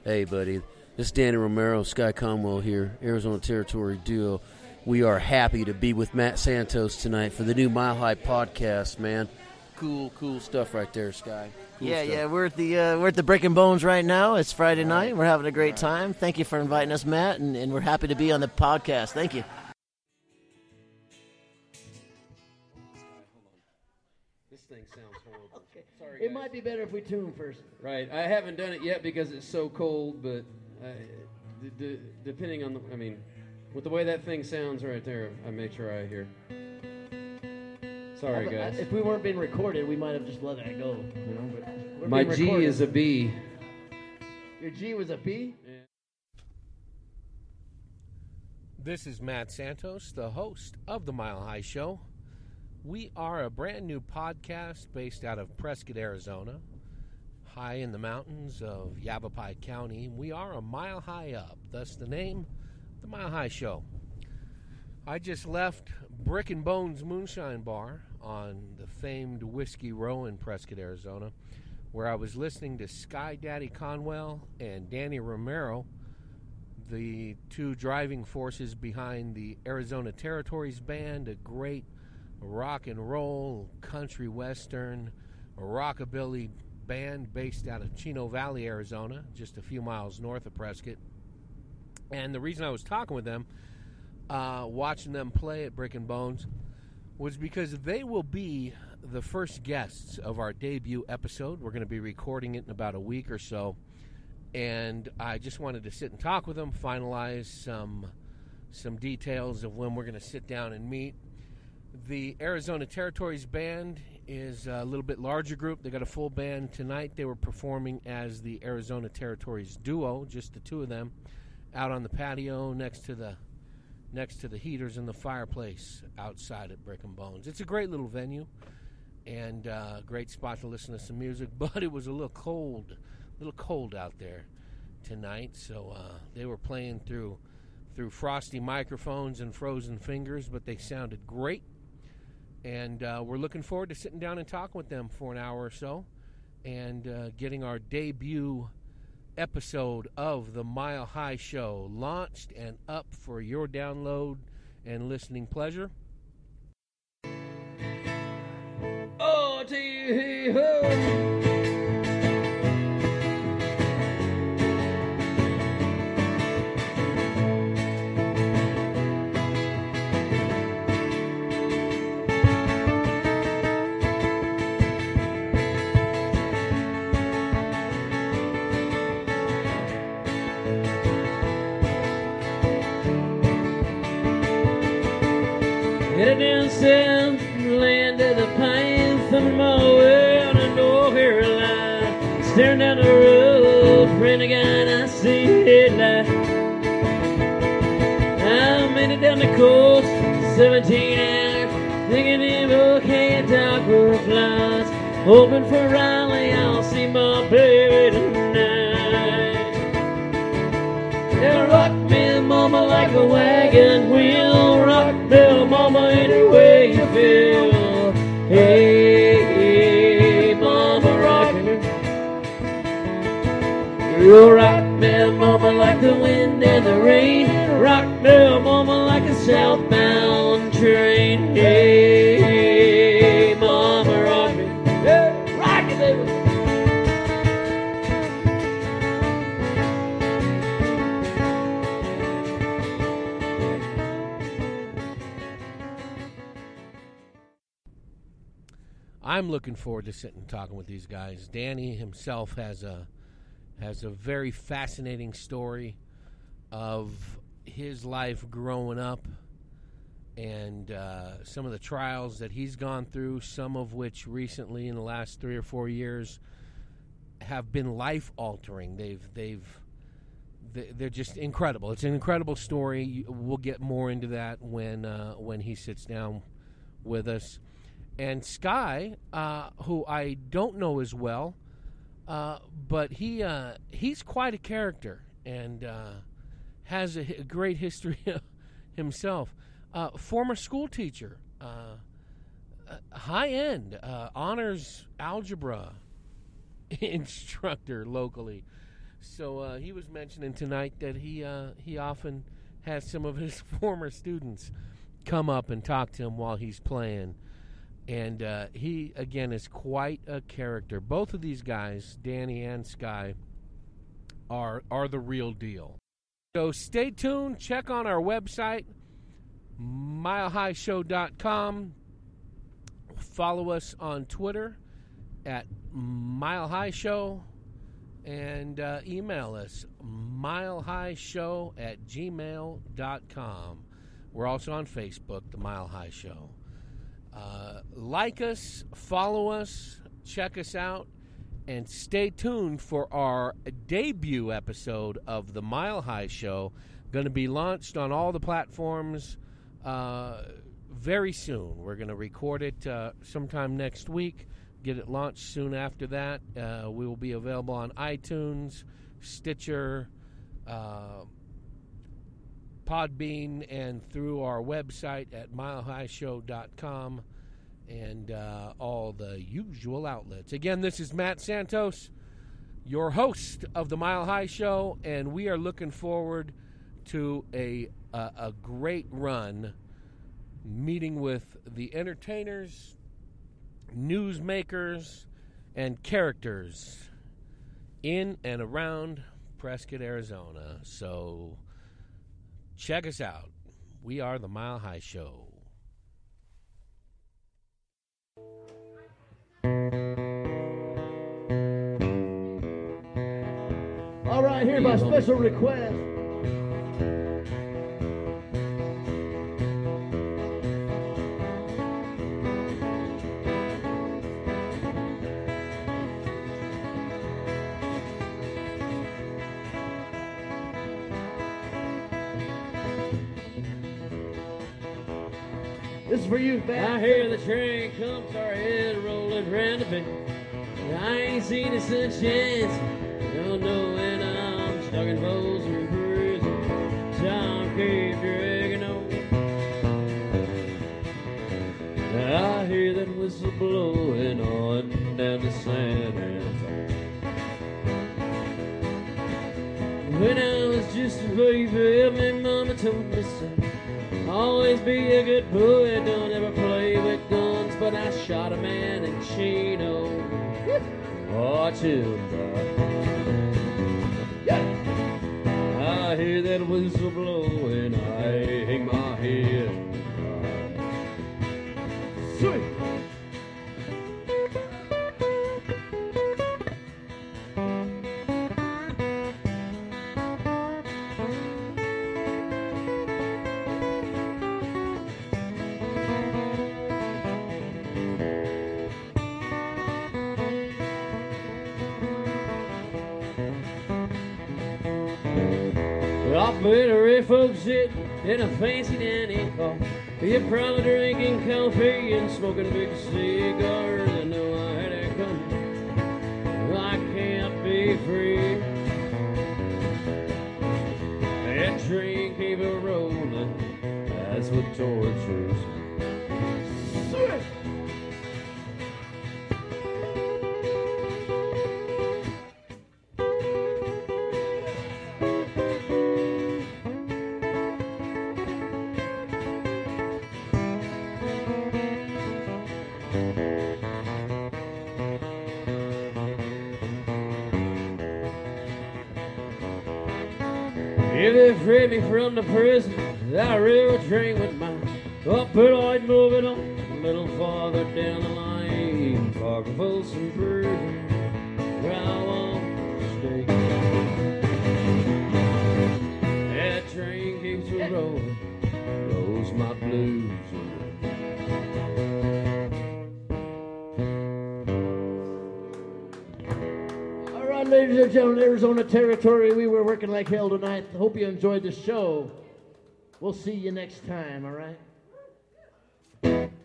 Hey, buddy. This is Danny Romero, Sky Conwell here, Arizona Territory Duo. We are happy to be with Matt Santos tonight for the new Mile High podcast, man. Cool stuff right there, Sky. Cool stuff. Yeah. We're at the Brick and Bones right now. It's Friday night. We're having a great time. Thank you for inviting us, Matt, and we're happy to be on the podcast. Thank you. This thing sounds horrible. Okay. Sorry, It guys. might be better if we tune first. Right. I haven't done it yet because it's so cold, but depending on with the way that thing sounds right there, I make sure I hear. Sorry, guys. If we weren't being recorded, we might have just let that go. But we're My being G recorded. is a B. Your G was a B? Yeah. This is Matt Santos, the host of the Mile High Show. We are a brand new podcast based out of Prescott, Arizona, high in the mountains of Yavapai County. We are a mile high up, thus the name, the Mile High Show. I just left Brick and Bones Moonshine Bar on the famed Whiskey Row in Prescott, Arizona, where I was listening to Sky Daddy Conwell and Danny Romero, the two driving forces behind the Arizona Territories Band, a great rock and roll, country western, rockabilly band based out of Chino Valley, Arizona, just a few miles north of Prescott. And the reason I was talking with them, watching them play at Brick and Bones, was because they will be the first guests of our debut episode. We're going to be recording it in about a week or so. And I just wanted to sit and talk with them, finalize some details of when we're going to sit down and meet. The Arizona Territories Band is a little bit larger group. They got a full band tonight. They were performing as the Arizona Territories Duo, just the two of them, out on the patio next to the heaters and the fireplace outside at Brick and Bones. It's a great little venue and a great spot to listen to some music, but it was a little cold out there tonight, so they were playing through frosty microphones and frozen fingers, but they sounded great. And we're looking forward to sitting down and talking with them for an hour or so and getting our debut episode of the Mile High Show launched and up for your download and listening pleasure. Oh, tee-hee-ho! Headed down south, land of the pines, thumbing my way out of North Carolina. Staring down the road, praying to God I see headlight. I made it down the coast, 17 hours, thinking if I can't talk with flies. Hoping for Raleigh, I'll see my baby tonight. Yeah, rock me, mama, like a wagon wheel. Rock me, mama, any way you feel. Hey, mama, rock me. You'll rock me, mama, like the wind and the rain. Rock me, mama, like a southbound train. Hey, mama, rock me. Hey, rock it, baby. I'm looking forward to sitting and talking with these guys. Danny himself has a very fascinating story of his life growing up and some of the trials that he's gone through, some of which recently in the last 3 or 4 years have been life-altering. They're just incredible. It's an incredible story. We'll get more into that when he sits down with us. And Sky, who I don't know as well, but he's quite a character and has a great history himself. Former school teacher, high-end honors algebra instructor locally. So he was mentioning tonight that he often has some of his former students come up and talk to him while he's playing. And he, again, is quite a character. Both of these guys, Danny and Sky, are the real deal. So stay tuned. Check on our website, milehighshow.com. Follow us on Twitter at milehighshow. And email us, milehighshow@gmail.com. We're also on Facebook, The Mile High Show. Like us, follow us, check us out, and stay tuned for our debut episode of The Mile High Show. Going to be launched on all the platforms very soon. We're going to record it sometime next week. Get it launched soon after that. We will be available on iTunes, Stitcher, Podbean, and through our website at milehighshow.com and all the usual outlets. Again, this is Matt Santos, your host of the Mile High Show, and we are looking forward to a great run meeting with the entertainers, newsmakers, and characters in and around Prescott, Arizona. So check us out. We are the Mile High Show. All right, here by special request. This is for you, man. I hear the train comes our head rolling round the bend. I ain't seen a sunshine. Don't know when I'm stuck in Folsom Prison. Time keep dragging on. I hear that whistle blowing on down to San Antonio. When I was just a baby, my mama told me so. Always be a good boy, don't ever play with guns. But I shot a man in Chino. Watch him die. Yeah. I hear that whistle blowing, I hang my head and cry. Sweet. I've been a red folks sitting in a fancy dining car. You're probably drinking coffee and smoking big cigars. I know I had it coming. I can't be free. That train keep it rolling. That's what tortures me. Sweet. If they freed me from the prison, that railroad train went by. Oh, but I'd move it on a little farther down the line. Far from Folsom Prison, where I want to stay. That train keeps me rolling, rolls my blues away. Ladies and gentlemen, Arizona territory, we were working like hell tonight. Hope you enjoyed the show. We'll see you next time, all right?